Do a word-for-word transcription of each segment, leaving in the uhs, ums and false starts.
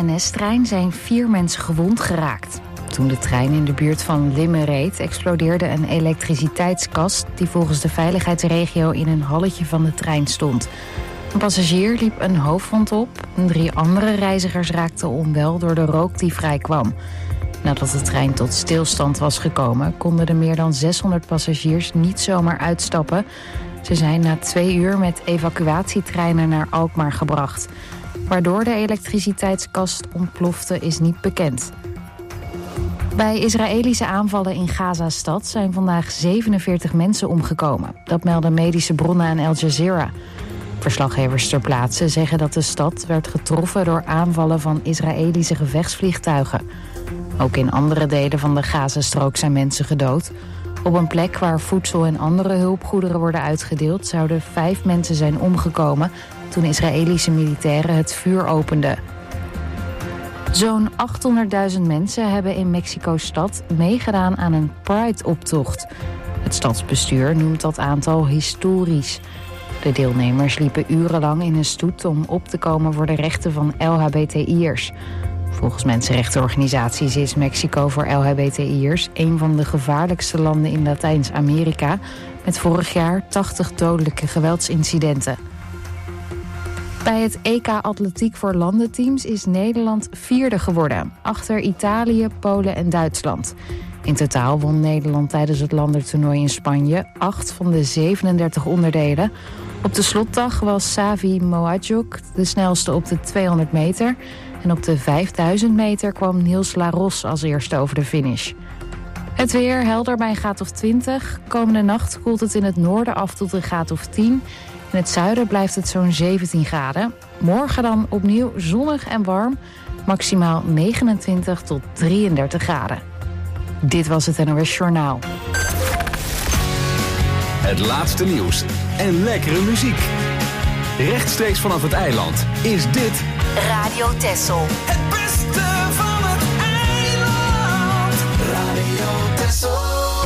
N S-trein zijn vier mensen gewond geraakt. Toen de trein in de buurt van Limmen reed, explodeerde een elektriciteitskast die volgens de veiligheidsregio in een halletje van de trein stond. Een passagier liep een hoofdwond op en drie andere reizigers raakten onwel door de rook die vrijkwam. Nadat de trein tot stilstand was gekomen, konden de meer dan zeshonderd passagiers niet zomaar uitstappen. Ze zijn na twee uur met evacuatietreinen naar Alkmaar gebracht. Waardoor de elektriciteitskast ontplofte is niet bekend. Bij Israëlische aanvallen in Gaza-stad zijn vandaag zevenenveertig mensen omgekomen. Dat melden medische bronnen aan Al Jazeera. Verslaggevers ter plaatse zeggen dat de stad werd getroffen door aanvallen van Israëlische gevechtsvliegtuigen. Ook in andere delen van de Gazastrook zijn mensen gedood. Op een plek waar voedsel en andere hulpgoederen worden uitgedeeld zouden vijf mensen zijn omgekomen toen Israëlische militairen het vuur openden. Zo'n achthonderdduizend mensen hebben in Mexico-stad meegedaan aan een Pride-optocht. Het stadsbestuur noemt dat aantal historisch. De deelnemers liepen urenlang in een stoet om op te komen voor de rechten van L H B T I'ers. Volgens mensenrechtenorganisaties is Mexico voor L H B T I'ers een van de gevaarlijkste landen in Latijns-Amerika, met vorig jaar tachtig dodelijke geweldsincidenten. Bij het E K Atletiek voor landenteams is Nederland vierde geworden, achter Italië, Polen en Duitsland. In totaal won Nederland tijdens het landentoernooi in Spanje acht van de zevenendertig onderdelen. Op de slotdag was Savi Moadjuk de snelste op de tweehonderd meter. En op de vijfduizend meter kwam Niels Laros als eerste over de finish. Het weer helder bij een graad of twintig. Komende nacht koelt het in het noorden af tot een graad of tien. In het zuiden blijft het zo'n zeventien graden. Morgen dan opnieuw zonnig en warm. Maximaal negenentwintig tot drieëndertig graden. Dit was het N O S Journaal. Het laatste nieuws en lekkere muziek. Rechtstreeks vanaf het eiland is dit Radio Texel. Het beste van het eiland. Radio Texel.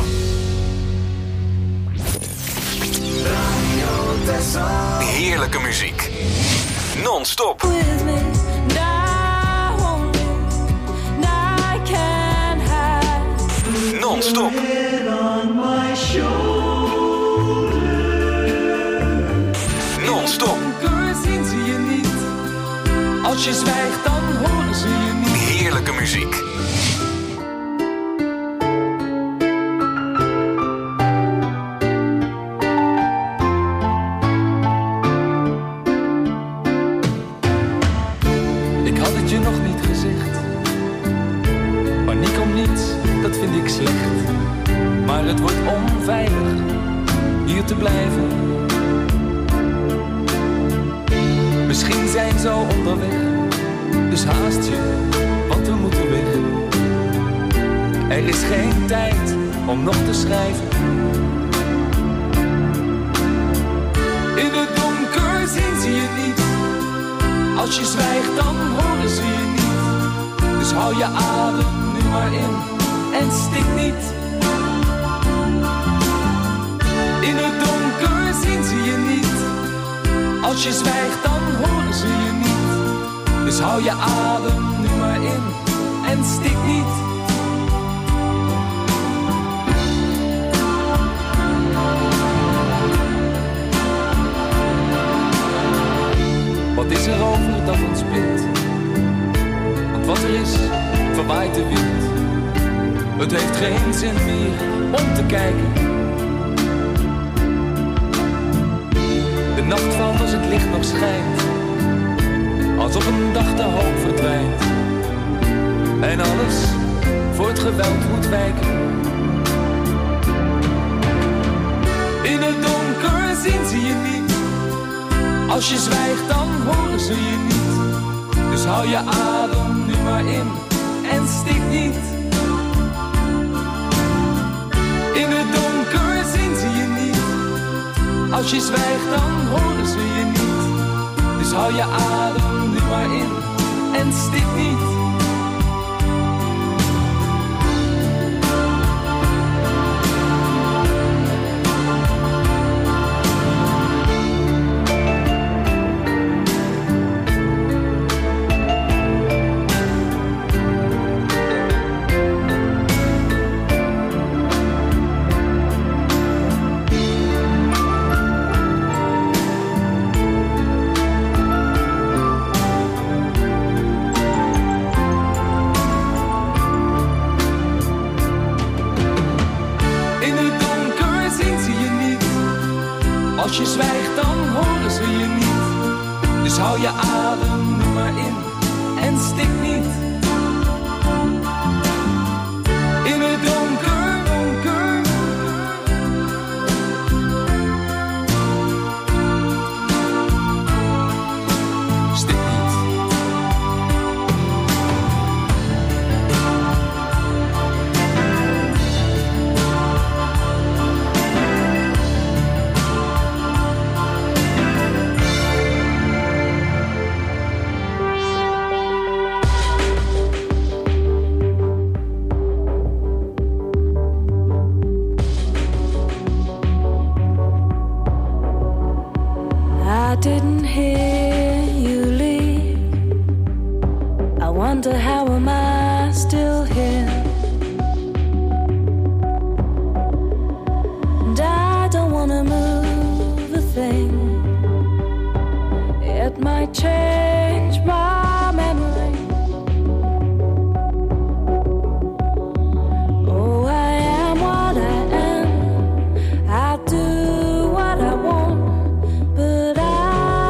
Radio Texel. heerlijke muziek. Non-stop. Non-stop. Non-stop. Zien ze je niet. Als je zwijgt, dan horen ze je niet. Heerlijke muziek. Ik had het je nog niet gezegd. Paniek om niets, dat vind ik slecht. Maar het wordt onveilig hier te blijven. Misschien zijn ze al onderweg, dus haast je, want we moeten weg. Er is geen tijd om nog te schrijven. In het donker zien ze je niet. Als je zwijgt, dan horen ze je niet. Dus hou je adem nu maar in en stik niet. In het donker zien ze je niet. Als je zwijgt, dan horen ze je niet. Dus hou je adem nu maar in en stik niet. Wat is er over dat ons bindt? Want wat er is, verwaait de wind. Het heeft geen zin meer om te kijken. De nacht valt als het licht nog schijnt. Als op een dag de hoop verdwijnt. En alles voor het geweld moet wijken. In het donker zien ze je niet. Als je zwijgt, dan horen ze je niet. Dus hou je adem nu maar in en stik niet. In het donker zien ze je niet. Als je zwijgt, dan horen ze je niet. Dus hou je adem nu maar in en stik niet. je zwijgt dan horen ze je niet. Dus hou je adem nu maar in en stik niet. In het donker, donker. Stik niet. Didn't hear you leave. I wonder how am I still here? And I don't wanna move a thing. It might change my memory. Oh, I am what I am. I'll do what I want. But I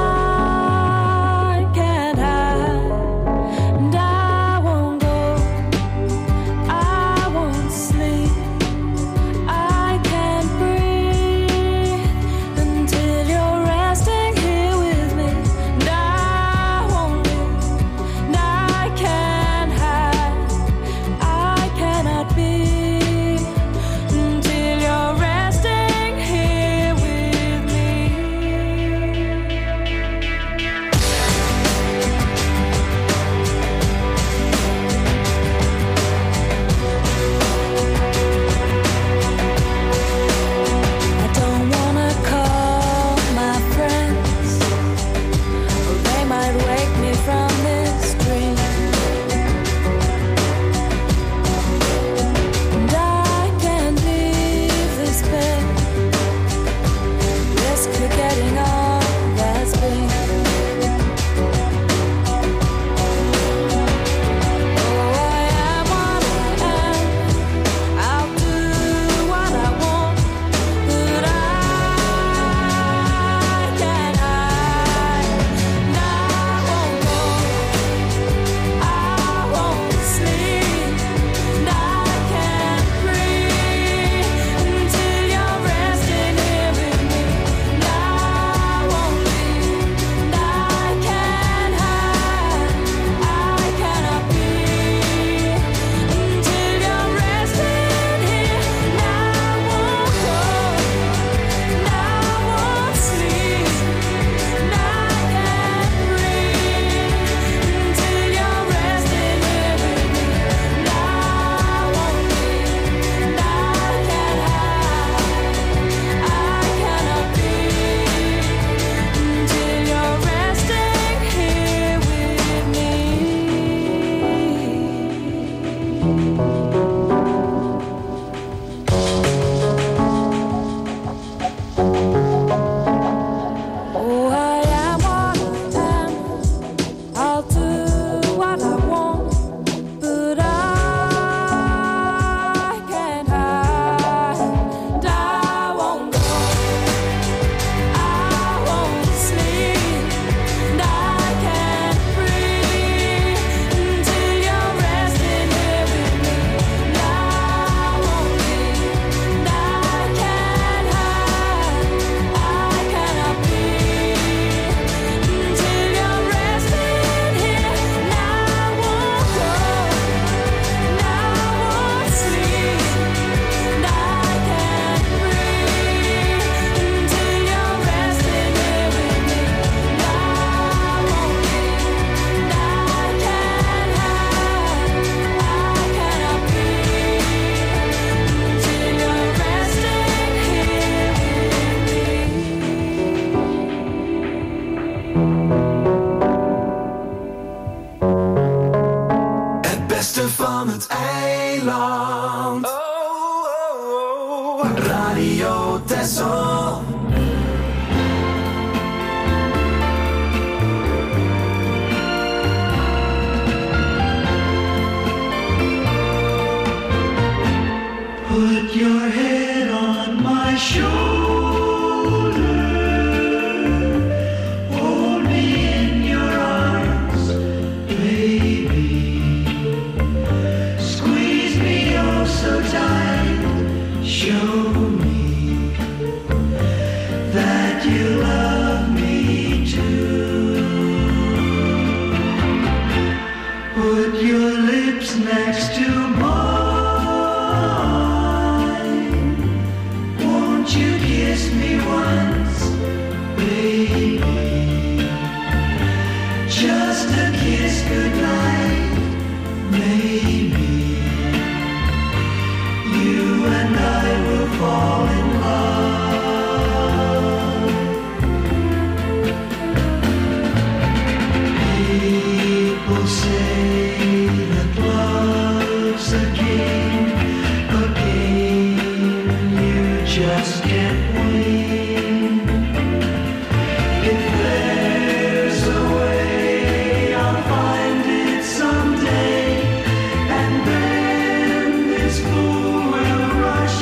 van het eiland. Oh, oh, oh. Radio Texel. Put your head on my shoulder. Put your lips next to mine. Won't you kiss me once, baby? Just a kiss goodnight, maybe. You and I will fall in love. People say that love's a game, a game you just can't win. If there's a way, I'll find it someday, and then this fool will rush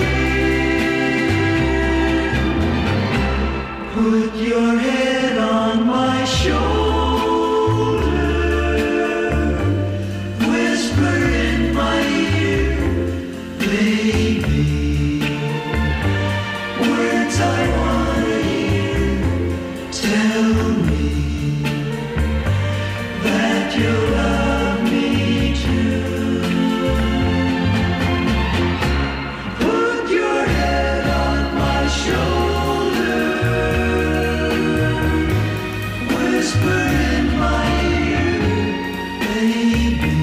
in. Put your head on my shoulder, whisper in my ear, baby, words I wanna hear. Tell me that you love me too. Put your head on my shoulder, whisper in my ear, baby,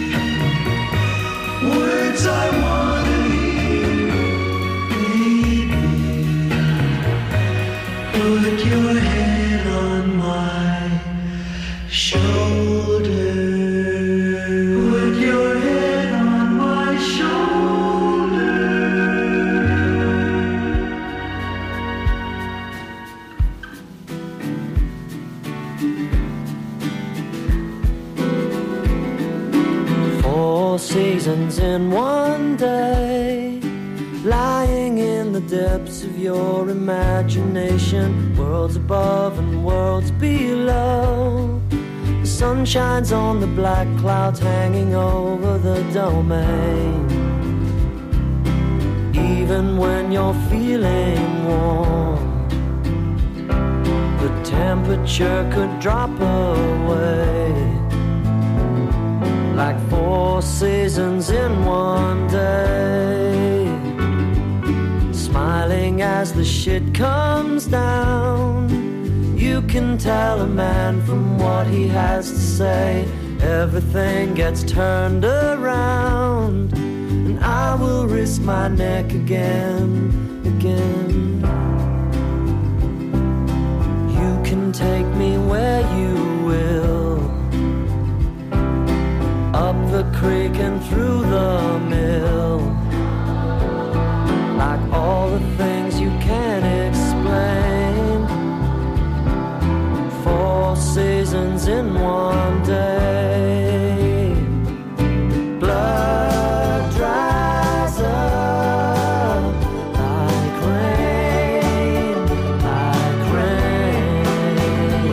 words I wanna hear, baby. Put your head on my shoulder. Put your head on my shoulder. Four seasons in one day, lying in the depths of your imagination, worlds above and worlds below. The sun shines on the black clouds hanging over the domain. Even when you're feeling warm, the temperature could drop away. Like four seasons in one day, smiling as the shit comes down. You can tell a man from what he has to say. Everything gets turned around, and I will risk my neck again, again. You can take me where you will, up the creek and through the mill, like all the things you can't explain. Four seasons in one day, blood dries up like rain, like rain,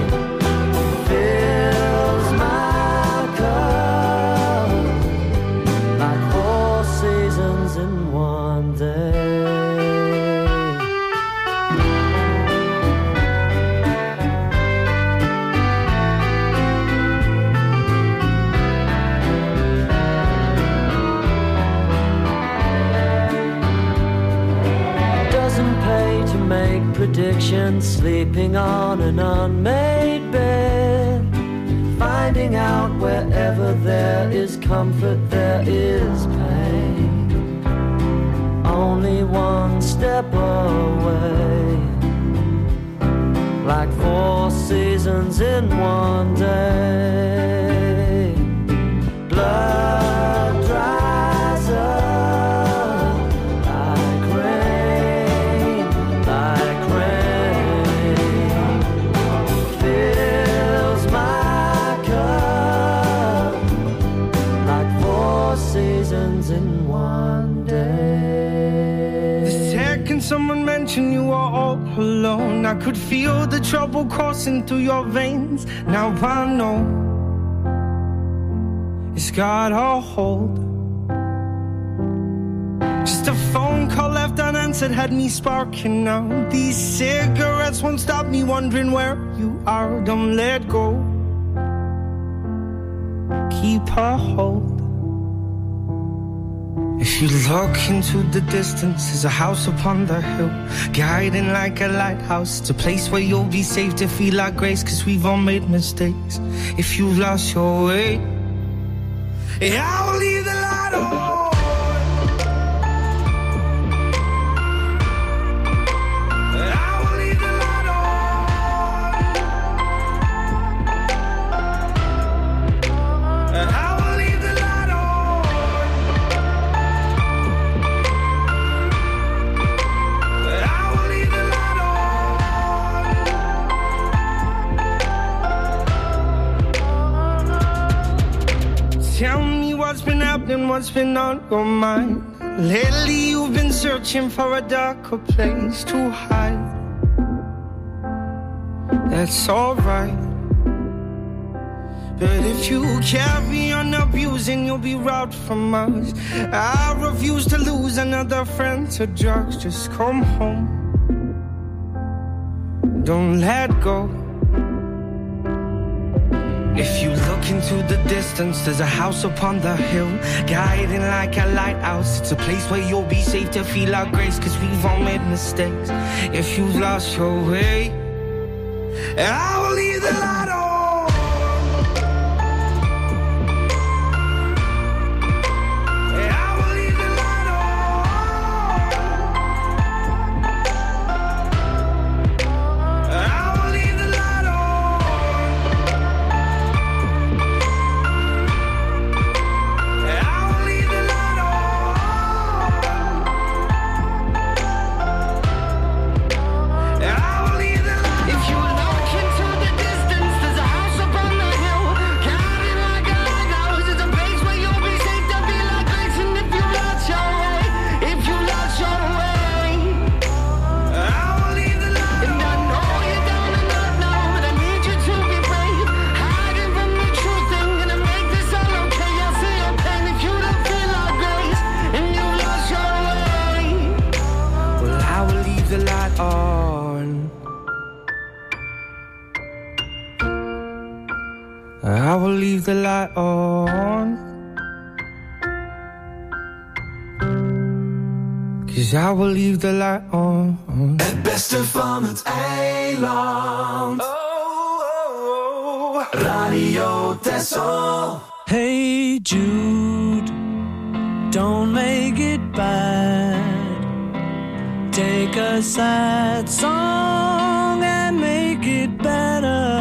fills my cup, like four seasons in one day. Make predictions, sleeping on an unmade bed, finding out wherever there is comfort there is pain. Only one step away, like four seasons in one day. Blood dries up like rain, like rain, fills my cup, like four seasons in one day. The second someone mentioned you were all alone, I could feel the trouble coursing through your veins. Now I know it's got a hold. Just a phone call left unanswered had me sparking now. These cigarettes won't stop me wondering where you are. Don't let go. keep her hold. If you look into the distance, there's a house upon the hill, guiding like a lighthouse. It's a place where you'll be safe to feel our grace, cause we've all made mistakes. If you've lost your way, yeah, I will leave the light on. Tell me what's been happening, what's been on your mind. Lately you've been searching for a darker place to hide. That's alright, but if you carry on abusing, you'll be robbed from us. I refuse to lose another friend to drugs. Just come home, don't let go. If you look into the distance, there's a house upon the hill, guiding like a lighthouse. It's a place where you'll be safe to feel our grace, cause we've all made mistakes. If you've lost your way, I will leave the light on. I will leave the light on, cause I will leave the light on. Het beste van het eiland. Oh, oh, oh. Radio Texel. Hey Jude, don't make it bad. Take a sad song and make it better.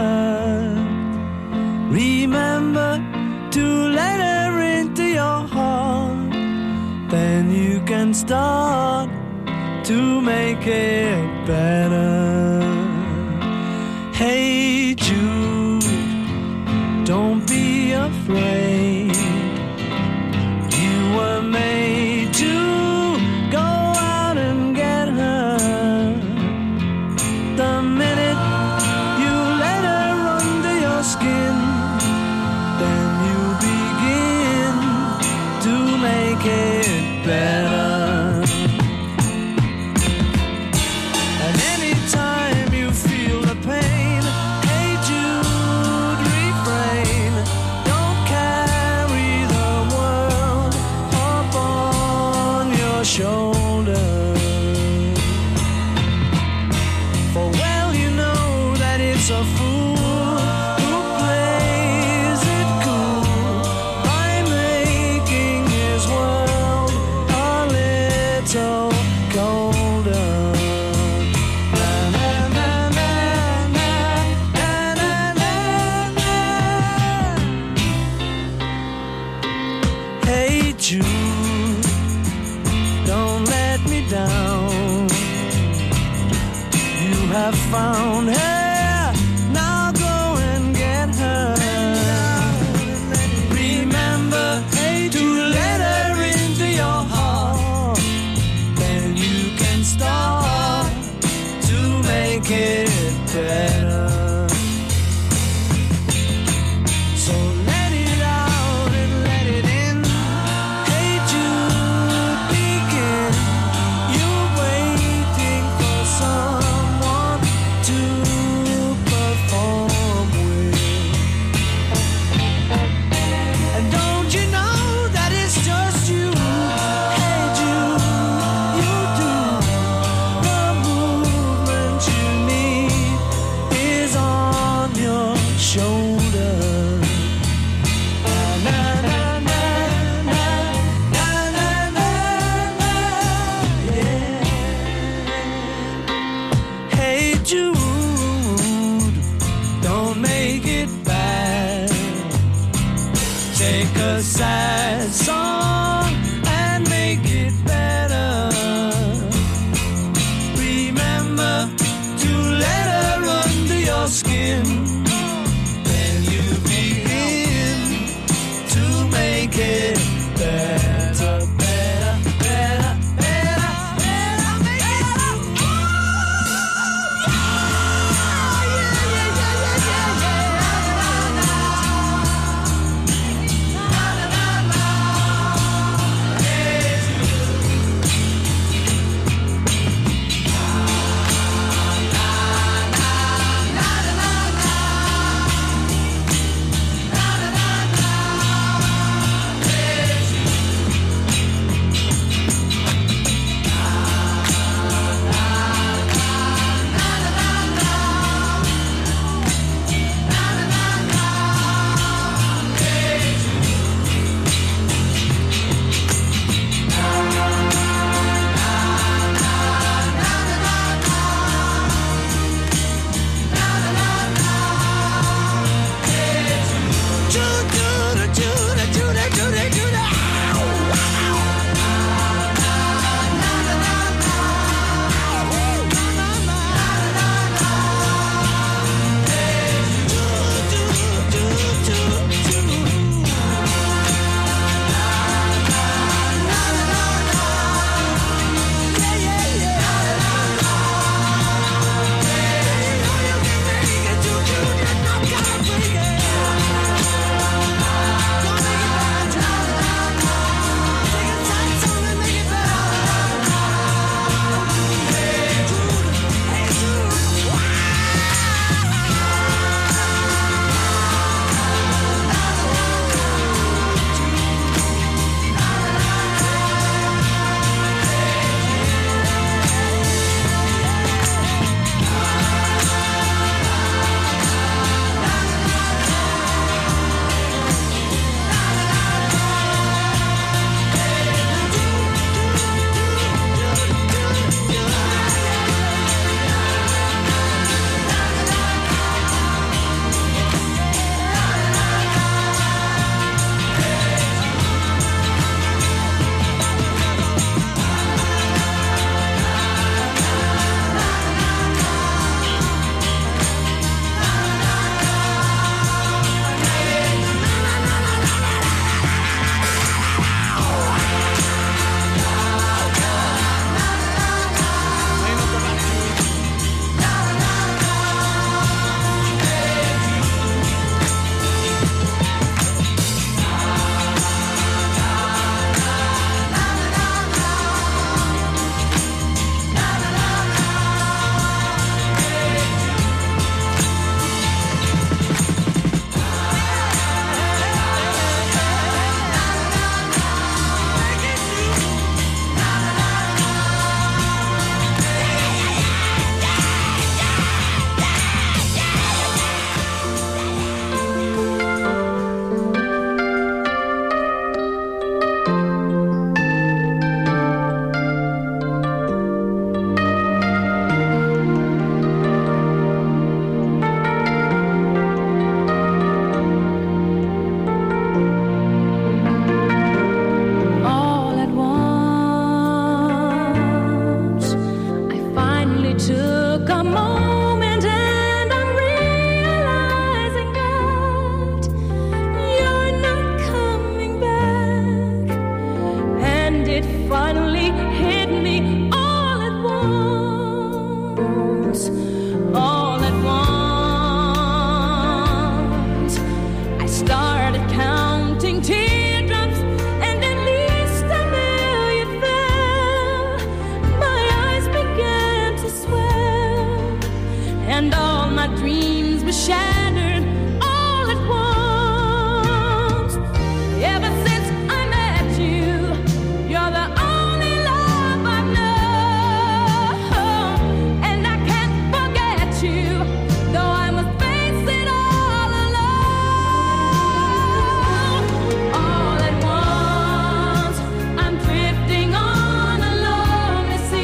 Remember to let her into your heart, then you can start to make it better. Hey Jude, don't be afraid. You were made to go out and get her. The minute you let her under your skin, then you begin to make it better. And anytime you feel the pain, hey Jude, refrain. Don't carry the world up on your shoulder. For well you know that it's a fool who plays it cool by making his world a little colder. Na, na, na, na, na, na, na, na. Hey Jude, don't let me down. You have found her, now go and get her. Remember to let her into your heart, then you can start to make it better. So let it out and let it in. Hey Jude, begin. You're waiting for someone to take a sad song and make it better. Remember to let her under your skin. Then you begin to make it better, better, better, better, better, make it better. Oh, yeah, yeah, yeah, yeah, yeah,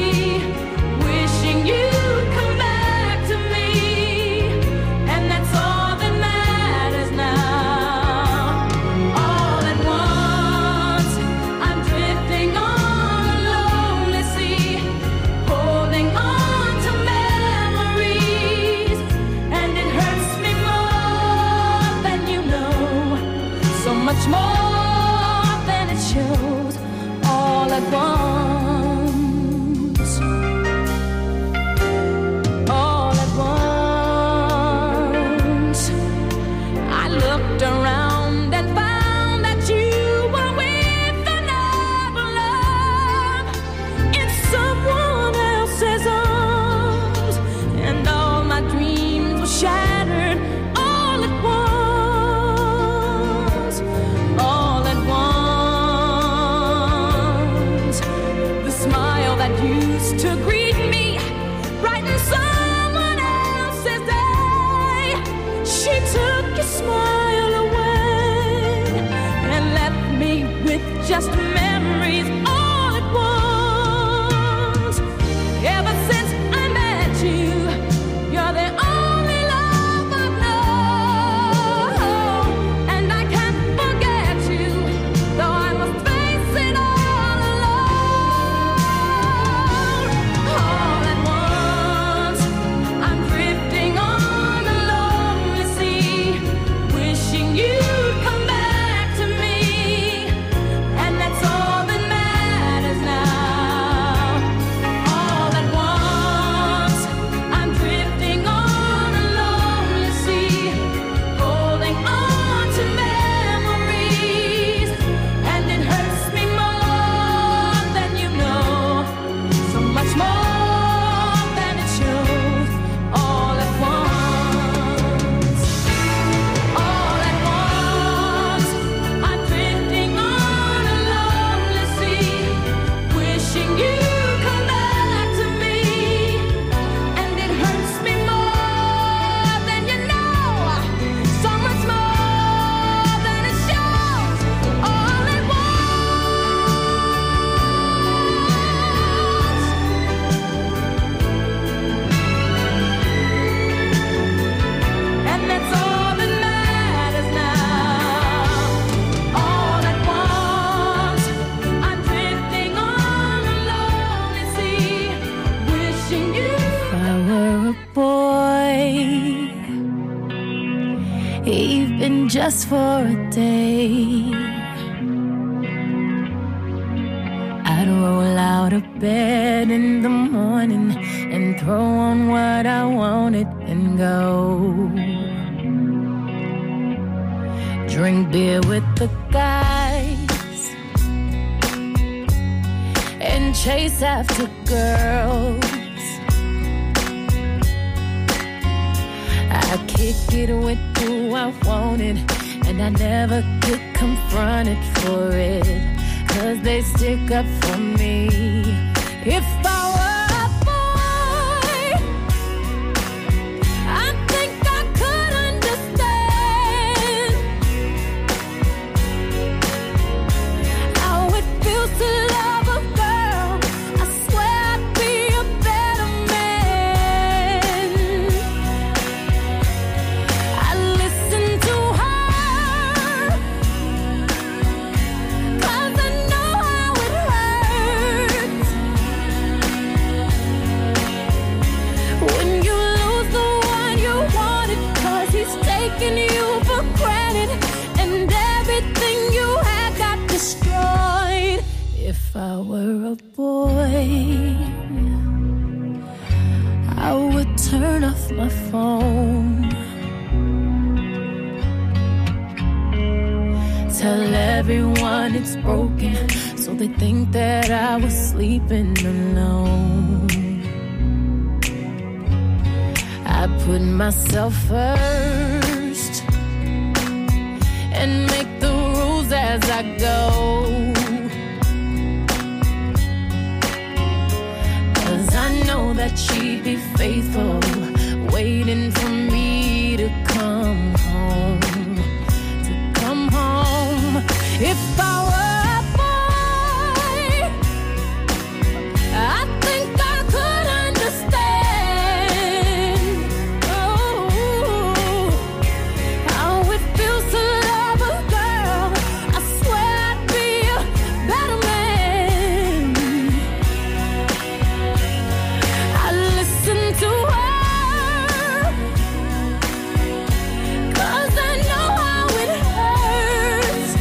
Wishing you'd come back to me, and that's all. to greet me, brighten someone else's day. She took your smile away and left me with just memories all at once. Ever since I met you, you're the only love I've known, and I can't forget you, though I must face it all alone. All at once, I'm drifting on a lonely sea, wishing you'd come back to me, and that's all that matters now. All at once, I'm drifting on a lonely sea, holding on to memories, and it hurts me more than you know, so much more than it shows. All at once, all at once, I'm drifting on a lonely sea, wishing you'd come back to me, and it hurts me more than you know, so much more than it shows. All at once, and that's all that matters now. All at once, I'm drifting on a lonely sea, wishing you. If I were a boy, even just for a day, I'd roll out of bed in the morning and throw on what I wanted and go. Drink beer with the guys and chase after girls. I kick it with who I wanted, and I never get confronted for it, 'cause they stick up for me. If I were a boy, I think I could understand how it feels to love a girl. I swear I'd be a better man. I listen to her, 'cause I know how it hurts when you lose the one you wanted, 'cause he's taking you for granted, and everything you had got destroyed. If I were a boy, I would turn off my phone, tell everyone it's broken, so they think that I was sleeping alone. I put myself first and make the rules as I go, 'cause I know that she'd be faithful, waiting for me to come home, to come home. If I were a boy, I think I could understand, oh, how it feels to love a girl. I swear I'd be a better man. I listen to her, 'cause I know how it hurts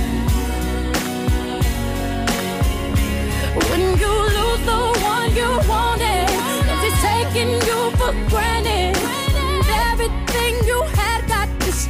when you lose the one you wanted, 'cause he's taking you for granted, and everything you had got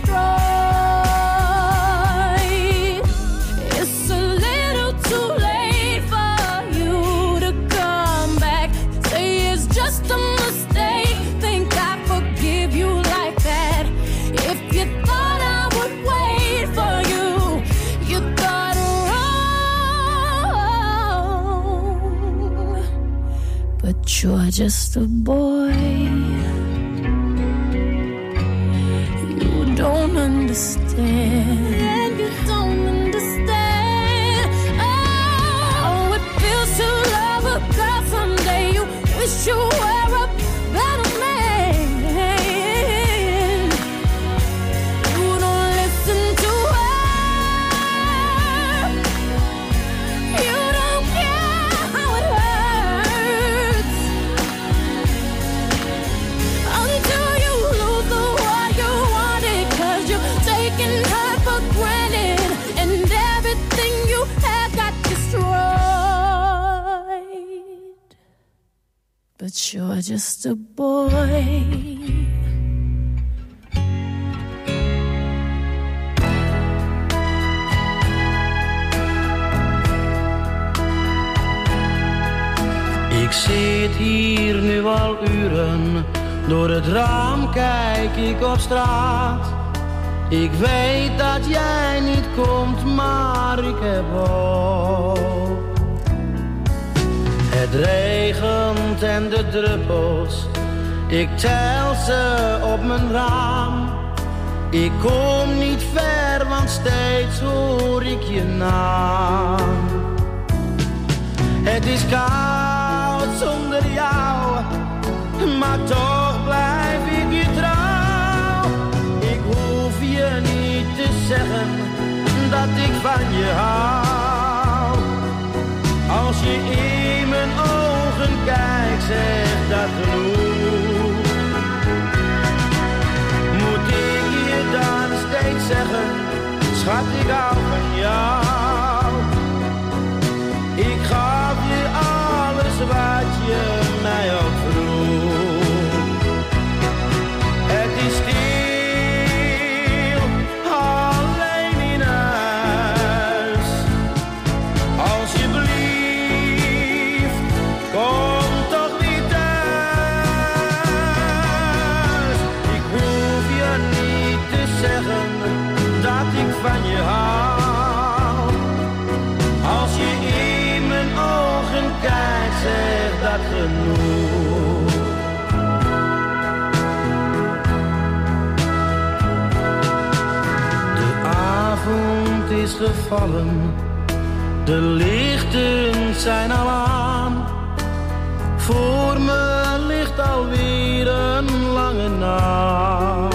destroyed. It's a little too late for you to come back, say it's just a mistake, think I forgive you like that. If you thought I would wait for you, you thought wrong. but you're just a boy. You don't understand. And you don't understand. Oh, it feels to love a girl someday. You wish you were a better man. You don't listen to her. You don't care how it hurts until you lose the one you wanted, 'cause you're taking her for granted and everything you had got destroyed. But you're just a boy. Ik zit hier nu al uren, door het raam kijk ik op straat. Ik weet dat jij niet komt, maar ik heb hoop. Het regent en de druppels, ik tel ze op mijn raam. Ik kom niet ver, want steeds hoor ik je naam. Het is koud zonder jou, maar toch blijf ik je trouw. Ik hoef je niet te zeggen dat ik van je hou. Als je in mijn ogen kijkt, zegt dat genoeg. Moet ik je dan steeds zeggen, schat, ik hou van jou. Ik gaf je alles wat je mij ook vroeg. Het is stil, alleen in huis. Alsjeblieft, kom toch weer thuis. Ik hoef je niet te zeggen dat ik van je hou. Als je in mijn ogen kijkt, zegt dat genoeg. De avond is gevallen, de lichten zijn al aan. Voor me ligt alweer een lange nacht.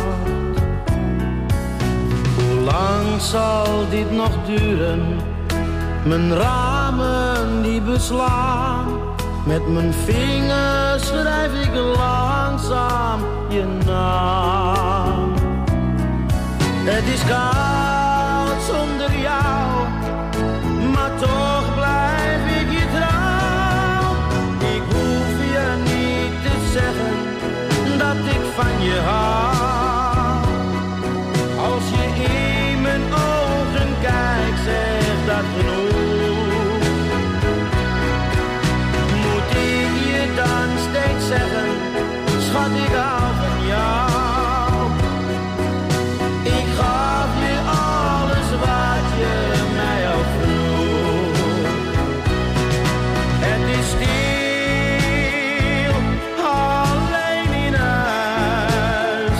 Hoe lang zal dit nog duren? Mijn ramen die beslaan. Met mijn vingers schrijf ik langzaam je naam. Het is koud zonder jou, maar toch blijf ik je trouw. Ik hoef je niet te zeggen dat ik van je hou. Als je in mijn ogen kijkt, zegt dat genoeg. Moet ik je dan steeds zeggen, schat, ik hou van jou. Ik gaf je alles wat je mij ook vroeg. Het is stil, alleen in huis.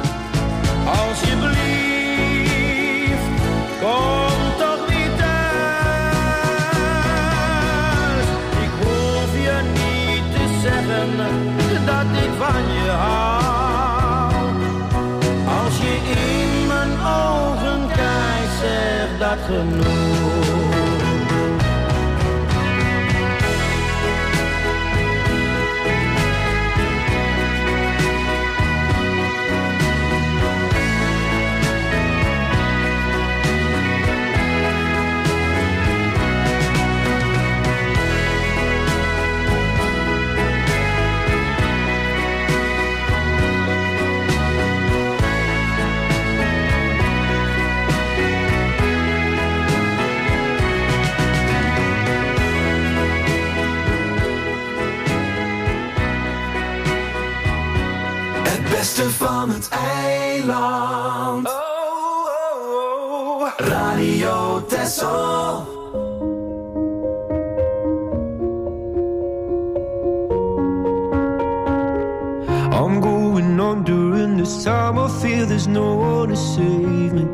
Alsjeblieft, kom toch weer thuis. Ik hoef je niet te zeggen dat ik van je hou. Als je in mijn ogen kijkt, zegt dat genoeg. Van het eiland. Oh, oh, oh. Radio Texel. this time I feel there's no one to save me.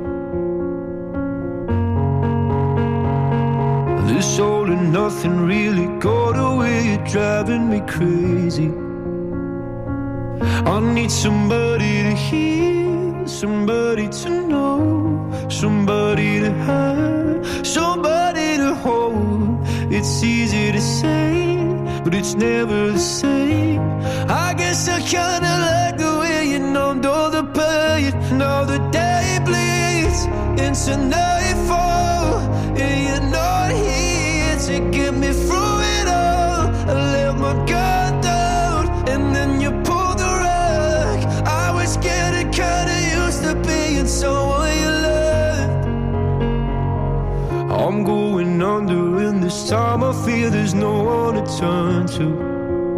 This all and nothing really got away, you're driving me crazy. I need somebody to hear, somebody to know, somebody to have, somebody to hold. It's easy to say, but it's never the same. I guess I kinda like the way you numbed all the pain. Now the day bleeds into nightfall, and you're not here to get me through it all. I let my guard down, and then you pulled the rug. I was getting kinda used to being someone you loved. I'm going under, and this time I feel there's no one to turn to.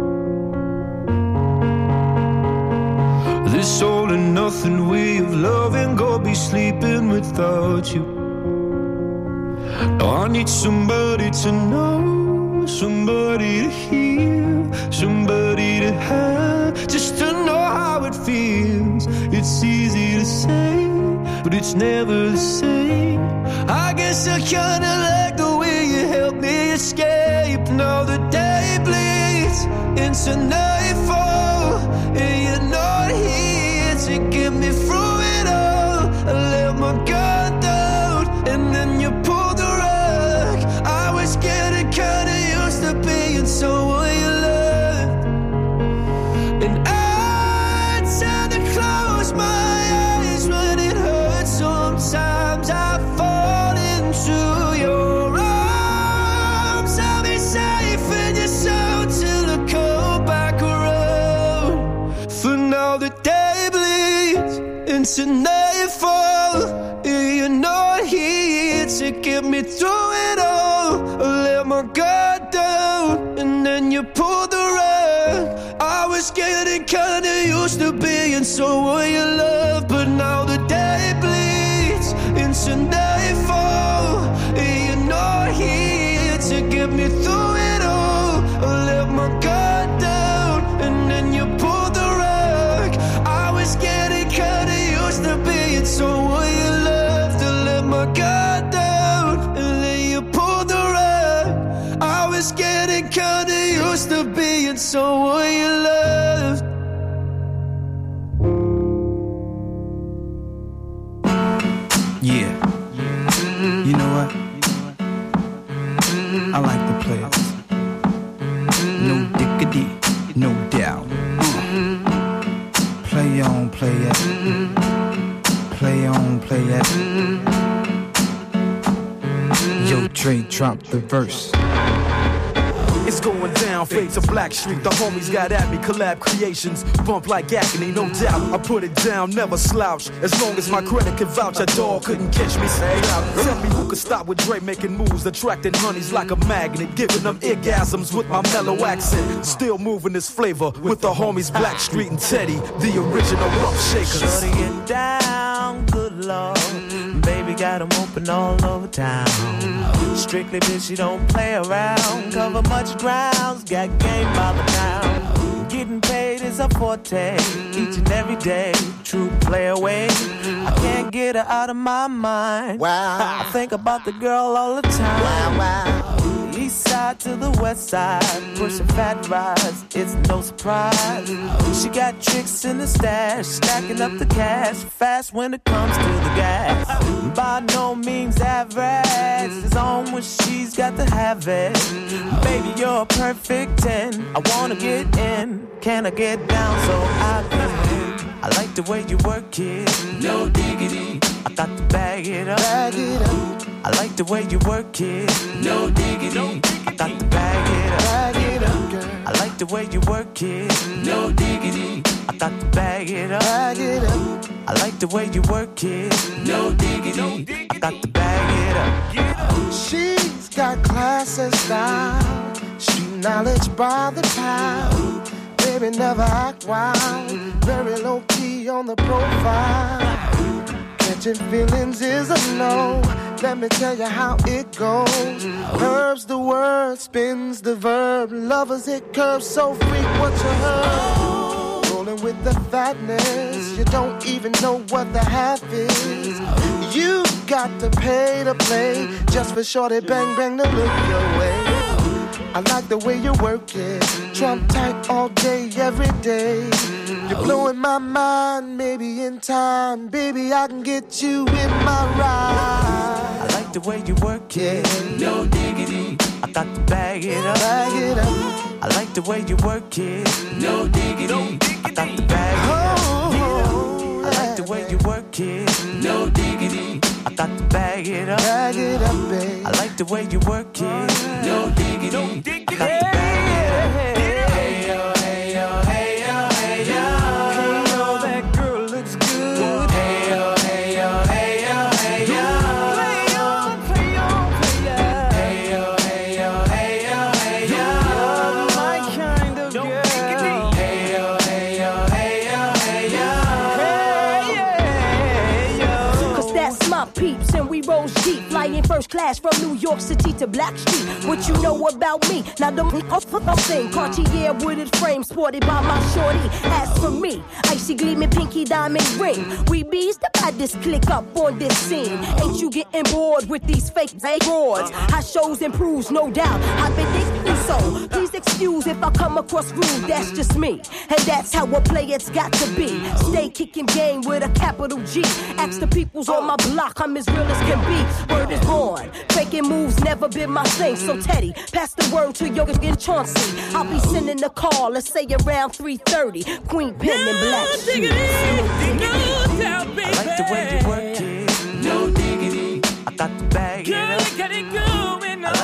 This all and nothing way of loving, go be sleeping without you. Now I need somebody to know, somebody to hear, somebody to have, just to know how it feels. It's easy to say, but it's never the same. I guess I kinda like the way you help me escape. Now the day bleeds into nightfall, and you're not here to get me through it all. I let my guard down, and then you pulled the rug. I was getting kinda used to being someone you loved. And I tend to close my eyes when it hurts. Sometimes I fall into your arms. I'll be safe in your soul till I come back around. For now the day bleeds into nightfall, and you're not here to get me through it all. I let my guard down, and then you pulled the rug. I was getting kinda used to being someone you love, but now the day bleeds into nightfall, and you're not here to get me through it all. I let my guard down, and then you pulled the rug. I was getting kinda used to being someone you loved. To let my guard down, and then you pulled the rug. I was getting kinda used to being someone you loved. Yeah. You know what? I like the players. No diggity, no doubt. Play on, play it. Play on, play it. Yo, Dre, drop the verse. It's going down, fade to Black Street. The homies got at me, collab creations. Bump like agony, no doubt. I put it down, never slouch. As long as my credit can vouch, a dog couldn't catch me. Say, tell me who could stop with Dre making moves, attracting honeys like a magnet, giving them orgasms with my mellow accent. Still moving this flavor with the homies Black Street and Teddy, the original rough shakers. Shutting it down, good lord. Baby got them open all over town. Strictly bitch, you don't play around. Cover much grounds, got game by the town. Getting paid is a forte, each and every day. True play away. I can't get her out of my mind. Wow. I think about the girl all the time. Wow, wow. East side to the west side, pushing fat rides, it's no surprise. She got tricks in the stash, stacking up the cash, fast when it comes to the gas. By no means average, it's on when she's got to have it. Baby, you're a perfect ten, I wanna get in, can I get down so I can win? I like the way you work it, no diggity, I got to bag it up, bag it up. I like the way you work it, no diggity, I got to bag it up, bag it up, girl. I like the way you work it, no diggity, I got to bag it up, bag it up. I like the way you work it, no diggity, I got to bag it up. She's got class and style, street knowledge by the pound. Baby never act wild, very low key on the profile. Catching feelings is a no. Let me tell you how it goes. Curves the word, spins the verb. Lovers hit curves so freak what you heard. rolling with the fatness. You don't even know what the half is. You got to pay to play just for shorty bang bang to look your way. I like the way you work it, Trump tight all day, every day. You're blowing my mind, maybe in time, baby, I can get you in my ride. I like the way you work it, no diggity. I got to bag it up, bag it up. I like the way you work it, no diggity. I got to bag it up. Oh, I like the way you work it, no diggity. I got to bag it up, bag it up, babe. I like the way you work it, no diggity. I got to bag it up. Hey yo, hey yo, hey yo, hey yo. Hey yo, that girl looks good. Hey yo, hey yo, hey yo, hey yo. Play on, play on, play on. Hey yo, hey yo, hey yo, hey yo. You're my kind of girl. Hey yo, hey yo, hey yo, hey yo. Hey yo. Cause that's my peeps and we rose deep, flying first class from New York City to Blackstreet. What you know about me? Now don't thing. Cartier wooded frame sported by my shorty. As for me, icy gleaming pinky diamond ring. We bees the baddest click up on this scene. Ain't you getting bored with these fake broads? High shows improves, no doubt. I've been thinking so. Please excuse if I come across rude. That's just me, and that's how a player's got to be. Stay kicking game with a capital G. Ask the peoples on my block, I'm as real as can be. Word is born. Faking moves never been my thing. So Teddy, pass the word to your in Chauncey. I'll be sending a call, let's say around three thirty. Queen Pen and Black Shoes. I like the way you work it, no diggity. I got to bag it up. Girl, got it going on.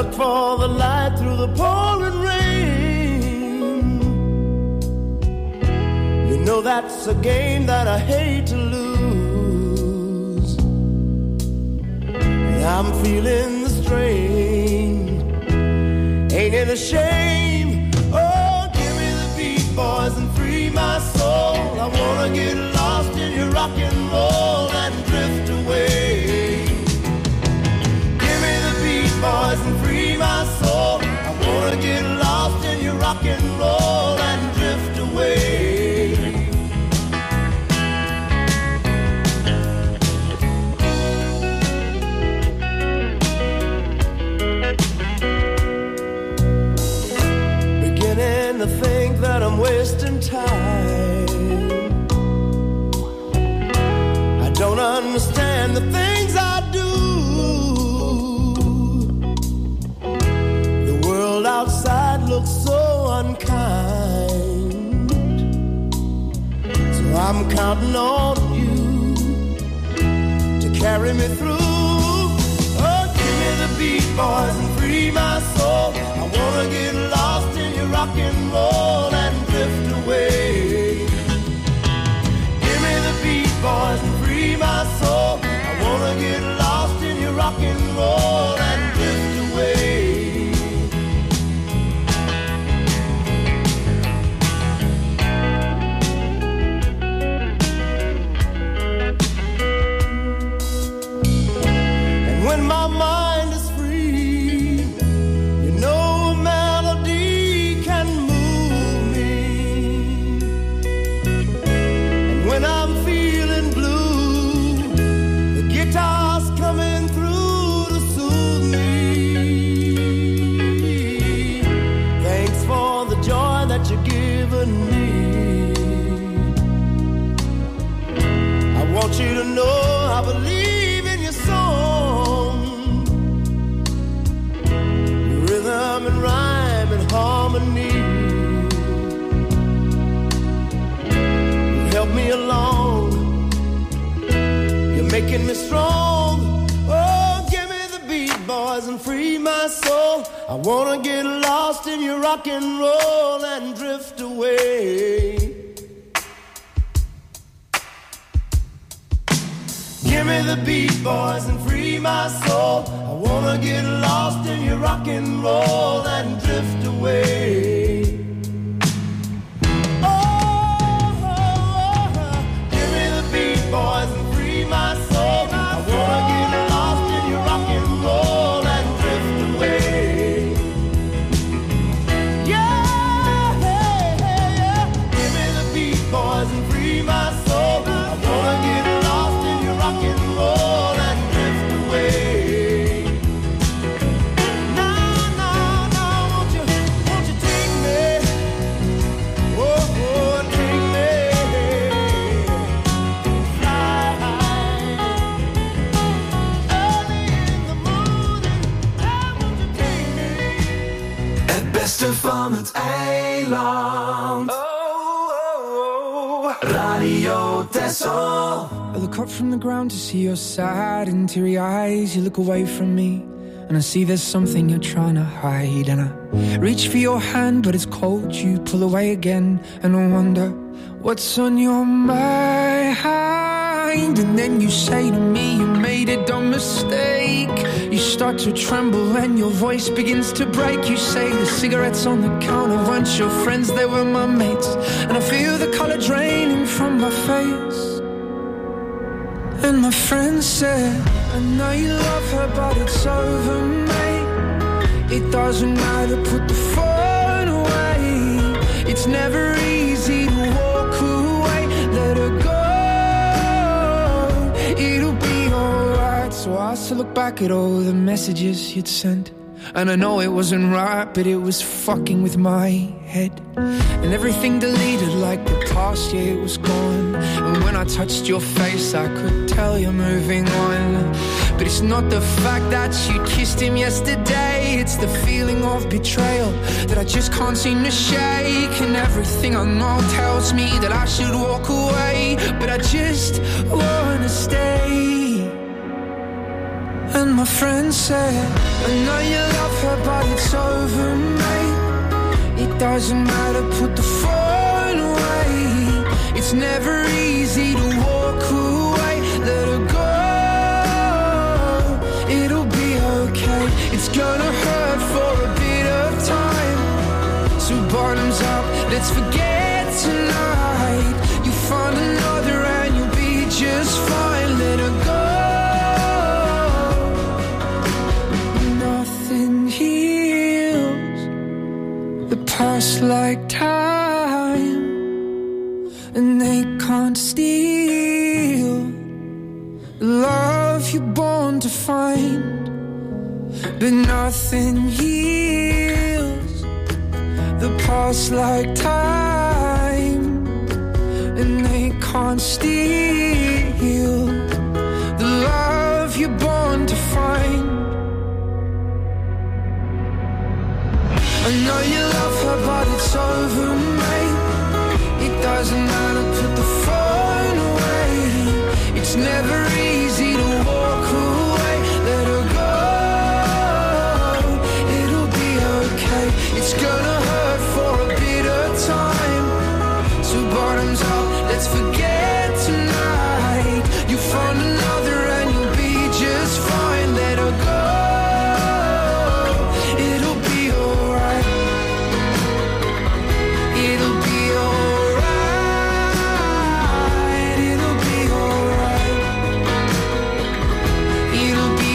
look for the light through the pouring rain. You know that's a game that I hate to lose. And I'm feeling the strain. Ain't it a shame? Oh, give me the beat, boys, and free my soul. I wanna get lost in your rock and roll and drift away. Give me the beat, boys, and free my soul. I wanna get lost in your rock and roll and drift away. Beginning to think that I'm wasting time. I don't understand the things I do. The world outside looks so unkind. So I'm counting on you to carry me through. Oh, give me the beat, boys, and free my soul. I wanna get lost in your rock and roll and drift away. Give me the beat, boys, and free my soul. I wanna get lost in your rock and roll and drift away. And when my mind is free, you know a melody can move me. And when I'm feeling blue, the guitar's coming through to soothe me. Thanks for the joy that you've given me. I want you to know I believe in your song, your rhythm and rhyme and harmony. You help me along, you're making me strong. Oh, give me the beat, boys, and free my soul. I wanna get lost in your rock and roll and drift away. Give me the beat, boys, and free my soul. I wanna get lost in your rock and roll and drift away. Oh, oh, oh, give me the beat, boys, and free my soul. I wanna get lost in your rock and roll and drift away. Yeah, hey, hey, yeah. Give me the beat, boys, and free my soul. I wanna get lost in your rock and roll and drift away. No, no, no, won't you, won't you take me? Oh, oh, take me. Fly high. Early in the morning, oh, won't you take me? Het beste van het eiland. Radio Texel. I look up from the ground to see your sad and teary eyes. You look away from me and I see there's something you're trying to hide. And I reach for your hand but it's cold. You pull away again and I wonder what's on your mind. And then you say to me you made a dumb mistake. You start to tremble and your voice begins to break. You say the cigarettes on the counter weren't your friends, they were my mates. And I feel the colour draining from my face. And my friend said, I know you love her but it's over, mate. It doesn't matter, put the phone away. It's never easy to walk away. Let her go, it'll be alright. So I still look back at all the messages you'd sent. And I know it wasn't right, but it was fucking with my head. And everything deleted like the past year it was gone. And when I touched your face I could tell you're moving on. But it's not the fact that you kissed him yesterday. It's the feeling of betrayal that I just can't seem to shake. And everything I know tells me that I should walk away, but I just wanna stay. And my friend said, I know you love her, but it's over, mate. It doesn't matter, put the phone away. It's never easy to walk away. Let her go, it'll be okay. It's gonna hurt for a bit of time. So bottoms up, let's forget tonight. You find another and you'll be just fine. Let her go. Nothing heals the past like time, and they can't steal the love you're born to find. But nothing heals the past like time, and they can't steal the love you're born to find. I know you love her, but it's over, mate. It doesn't matter, put the phone away. It's never easy to walk away. Let her go, it'll be okay. It's gonna hurt for a bit of time. So bottoms up, let's forget tonight. You found another and you'll be just fine. Let her go, it'll be alright. It'll be alright. It'll be alright. It'll be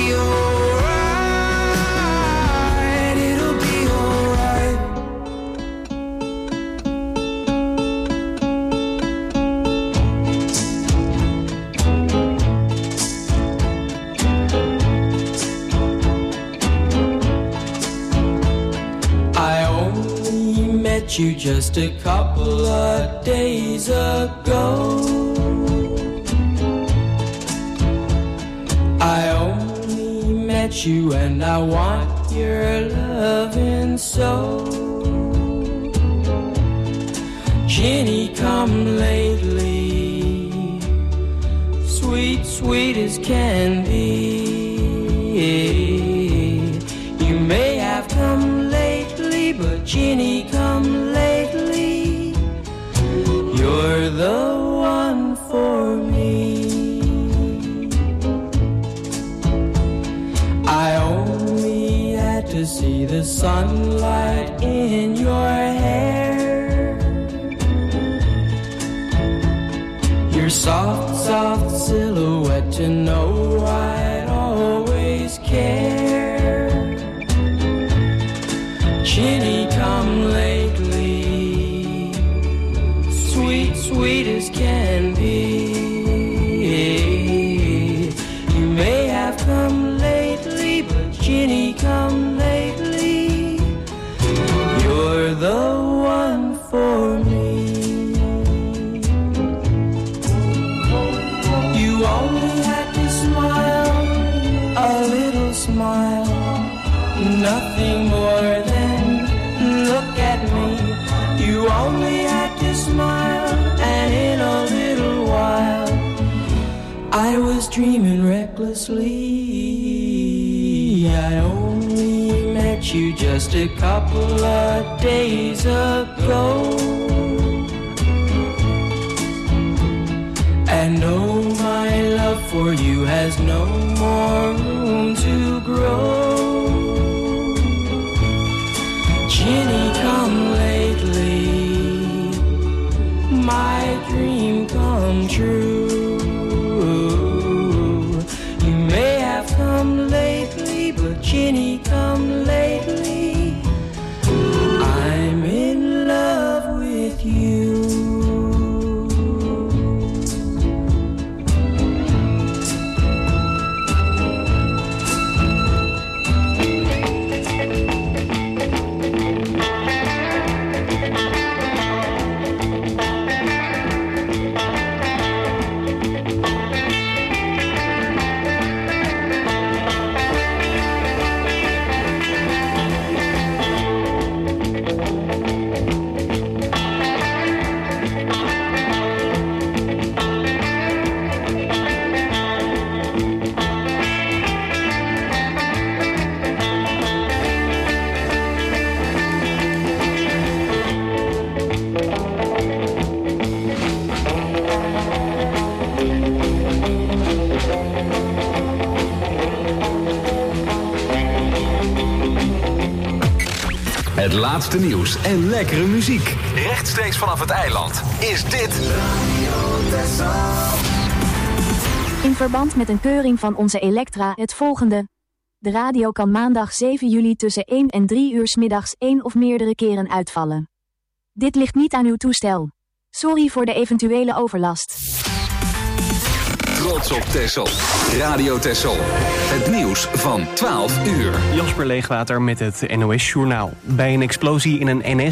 alright. It'll be alright. I only met you just a couple of days ago. I only met you and I want your loving so. Ginny, come lately, sweet, sweet as can be. You may have come lately, but Ginny, come lately. You're the one for me. I only had to see the sunlight in your hair. Your soft, soft silhouette to know I'd always care. Ginny, come lately, sweet, sweet as can be. You may have come lately, but Ginny, come lately. You're the one for me. You only had to smile, a little smile, nothing more than look at me. You only had to smile, and in a little while I was dreaming recklessly. I only met you just a couple of days ago. And oh, my love for you has no more room to grow. Ginny, come lately, my dream come true. You may have come lately, but Ginny, come lately. I'm in love with you. laatste nieuws en lekkere muziek. Rechtstreeks vanaf het eiland is dit Radio Texel. In verband met een keuring van onze Elektra het volgende. De radio kan maandag zeven juli tussen één en drie uur 's middags één of meerdere keren uitvallen. Dit ligt niet aan uw toestel. Sorry voor de eventuele overlast. Trots op Texel. Radio Texel. Het nieuws van twaalf uur. Jasper Leegwater met het N O S Journaal. Bij een explosie in een N S